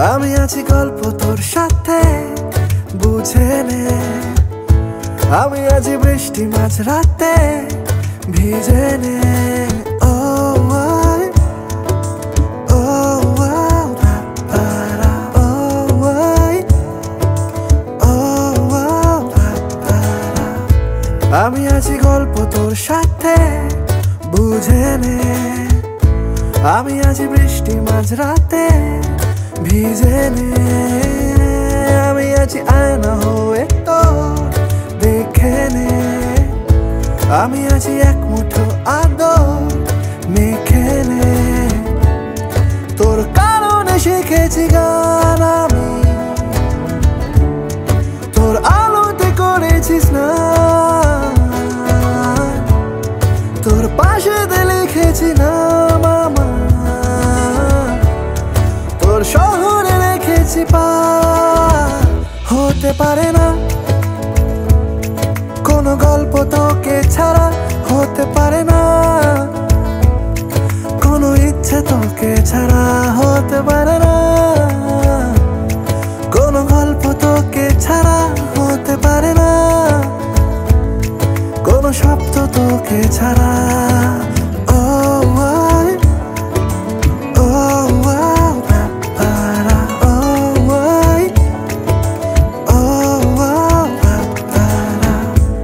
আমি আছি গল্প তোর সাথে বুঝে নে, আমি আছি বৃষ্টি মাঝ রাতে ভিজে নে। ও আই, ও আও, পারা, ও আই, ও আও, পারা। আমি আছি গল্প তোর সাথে বুঝে নে, আমি আছি বৃষ্টি মাঝ রাতে ভিজে নে। আমি আছি আয়না হয়ে তোর দেখে নে, আমি আছি এক মুঠো আদর মেখে নে। তোর কারণে শিখেছি গান আমি, তোর আলোতে করেছি স্নান, তোর পাশেতে লিখেছি নাম আমার, তোর শহরে রেখেছি পার। হতে পারে না কোনো গল্প তোকে ছাড়া, হতে পারে না কোনো ইচ্ছে তোকে ছাড়া, হতে পারে না কোনো গল্প তোকে ছাড়া, হতে পারে না কোনো শব্দ তোকে ছাড়া। ও আই, ও আও, পারা, ও আই, ও আও, পারা।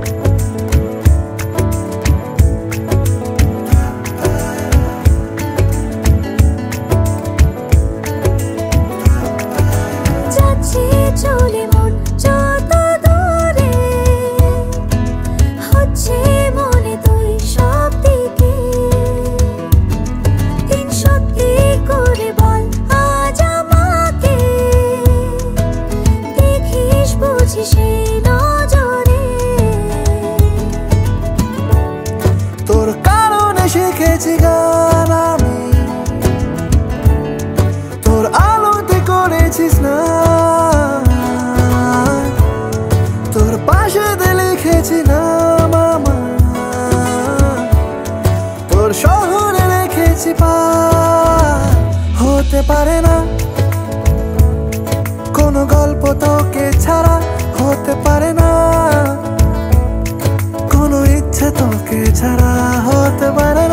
যাচ্ছে চলে মন যত দূরে, হচ্ছে মনে তুই সব দিকে। দিন সত্যি করে বল আজ আমাকে, দেখিস বুঝি সেই নজরে। তোর কারণে শিখেছি গান আমি, তোর আলোতে করেছি স্নান, তোর পাশেতে লিখেছি নাম আমার, তোর শহরে রেখেছি পার। হতে পারে না কোনো গল্প তোকে ছাড়া, হতে পারে না কোনো ইচ্ছে তোকে ছাড়া, হতে পারে